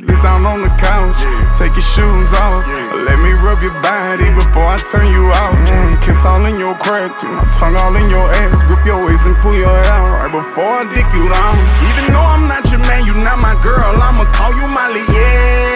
bitch down on the couch. Take your shoes off, let me rub your body before I turn you out. Kiss all in your crack, through my tongue all in your ass. Grip your waist and pull your hair out right before I dick you down. Even though I'm not your man, you not my girl, I'ma call you Molly, yeah.